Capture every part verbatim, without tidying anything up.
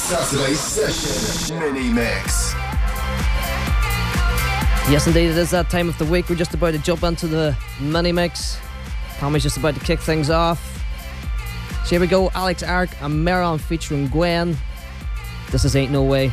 Saturday Session Mini Mix. Yes, indeed, it is that time of the week. We're just about to jump into the mini mix. Tommy's just about to kick things off. So here we go, Alex Arc and Meron featuring Gwen. This is Ain't No Way.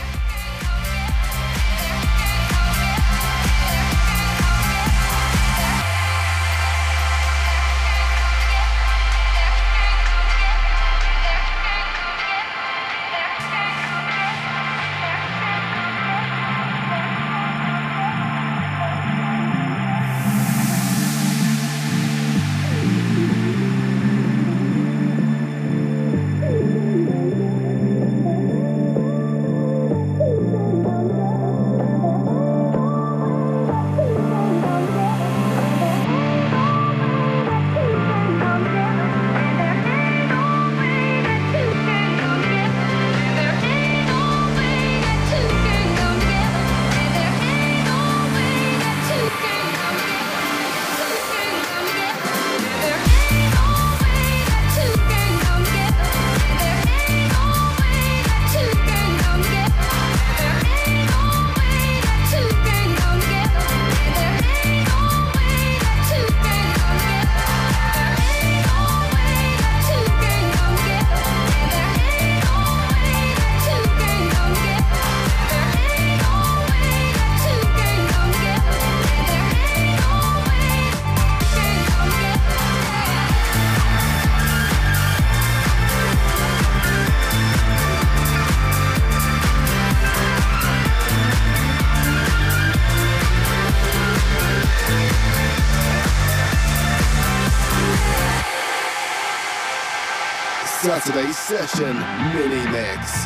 Saturday Session Mini Mix.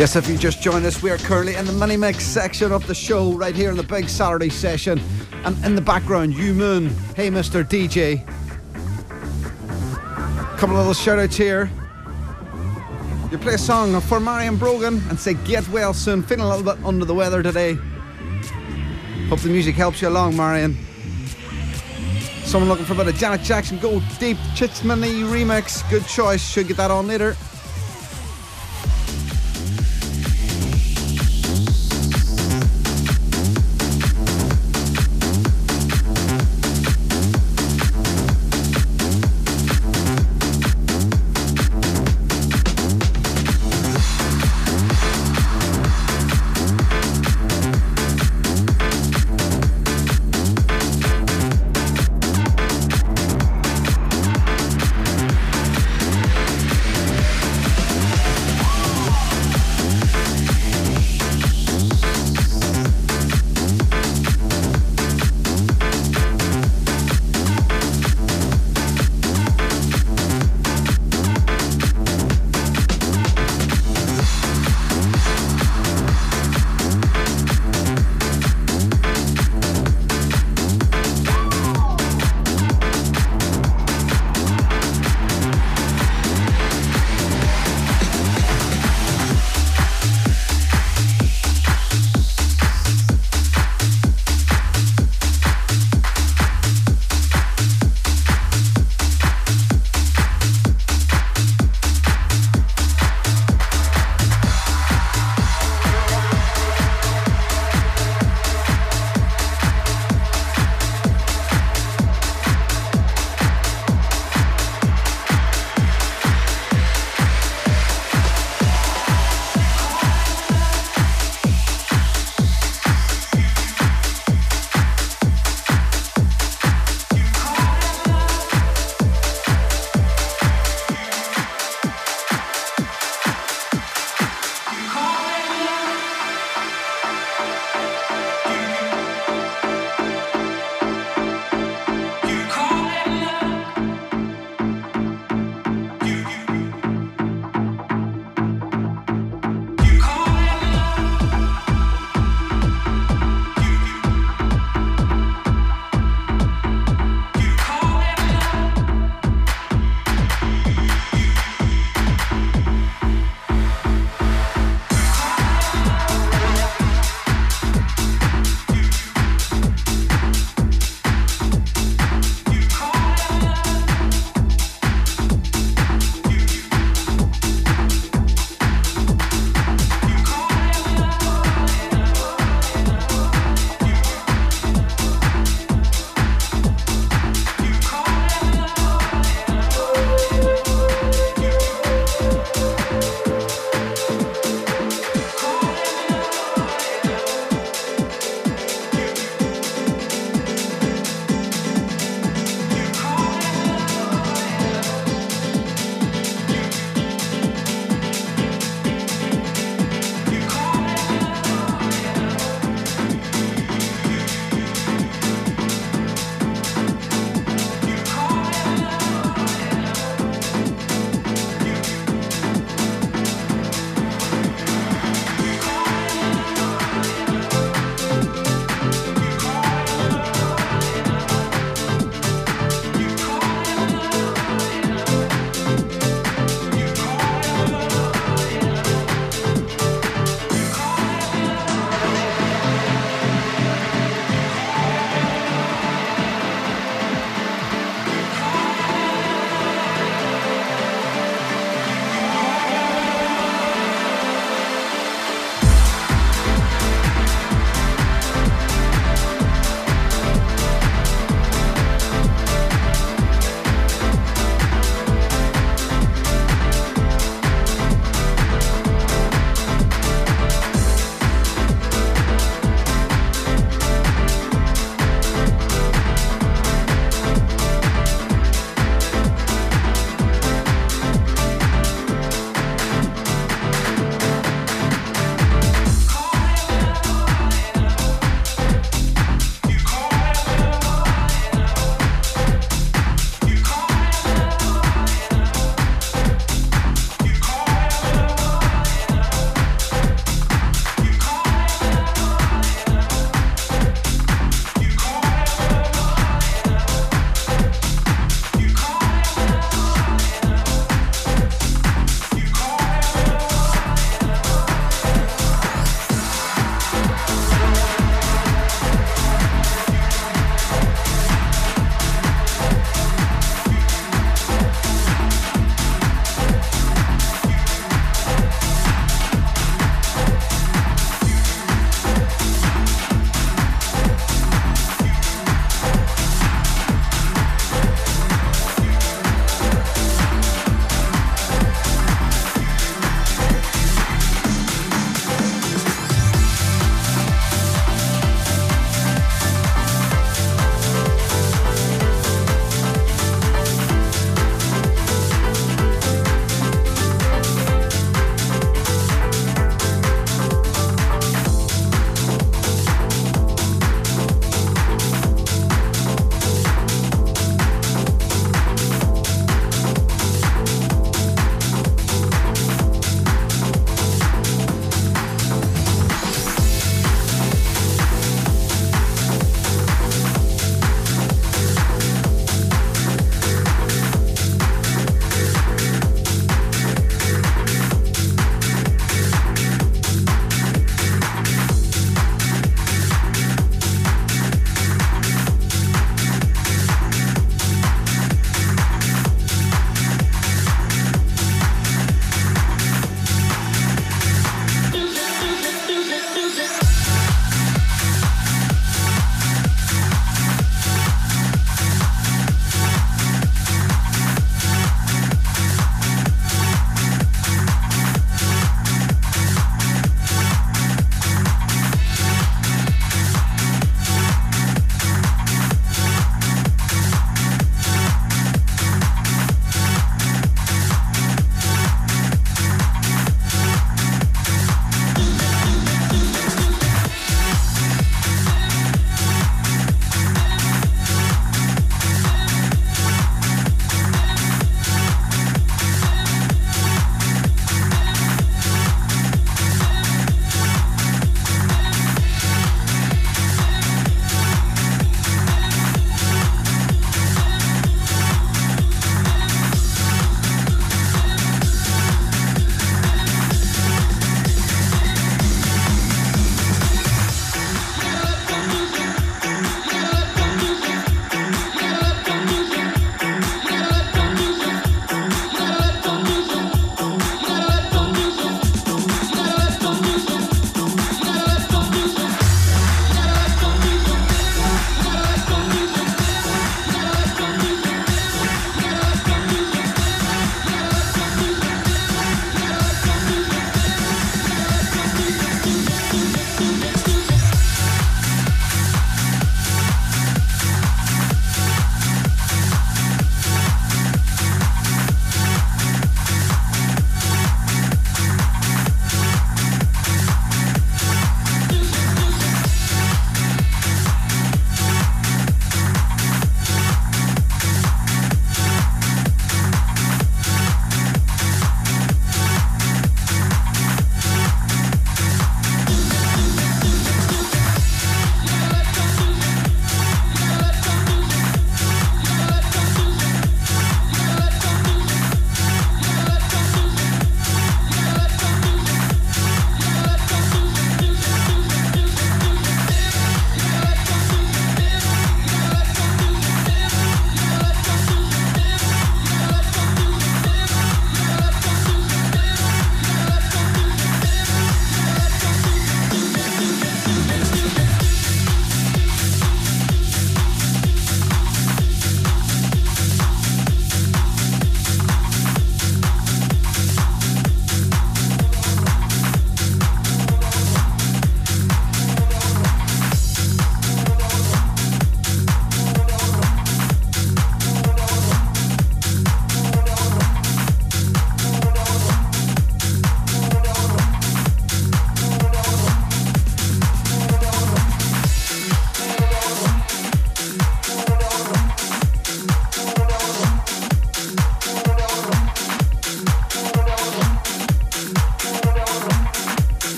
Yes, if you just joined us, we are currently in the mini mix section of the show, right here in the big Saturday session. And in the background, You Moon, Hey Mister D J. Couple of little shout outs here. You play a song for Marion Brogan and say get well soon. Feeling a little bit under the weather today. Hope the music helps you along, Marion. Someone looking for a bit of Janet Jackson, Go Deep, Chits Mini remix. Good choice, should get that on later.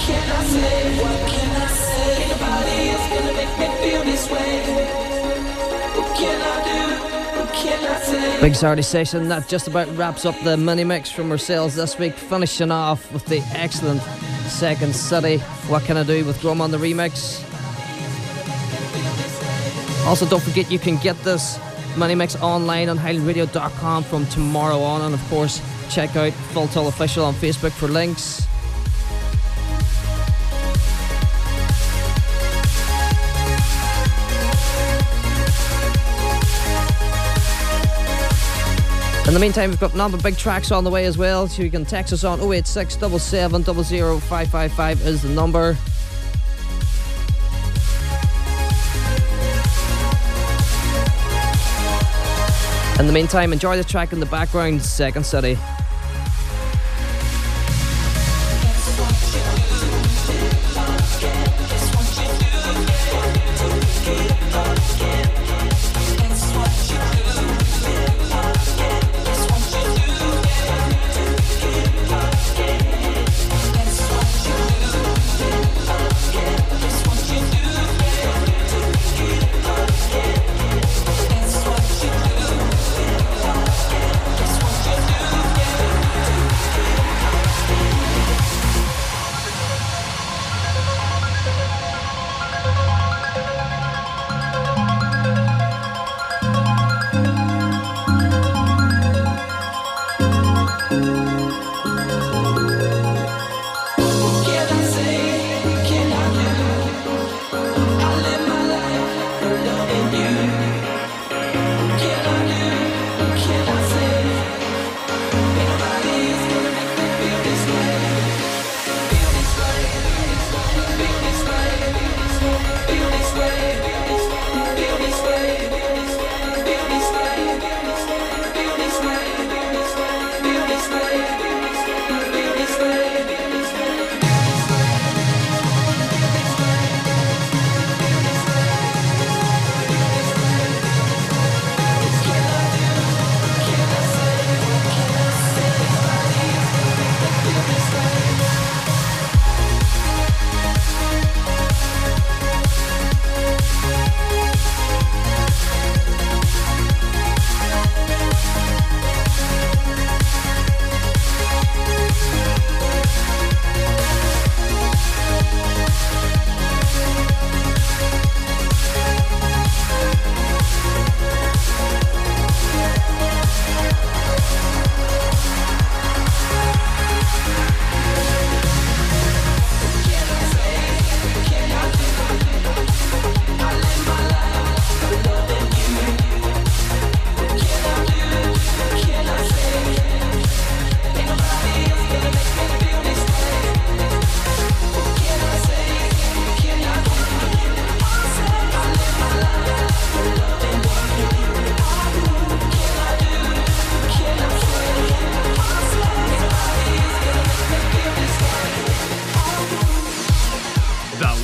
Big Saturday session, that just about wraps up the mini mix from ourselves this week, finishing off with the excellent Second City, What Can I Do, with Grum on the remix. Also, don't forget you can get this mini mix online on highland radio dot com from tomorrow on, and of course check out Full Tilt Official on Facebook for links. In the meantime, we've got a number of big tracks on the way as well, so you can text us on oh eight six, seven seven zero zero five five five is the number. In the meantime, enjoy the track in the background, Second City.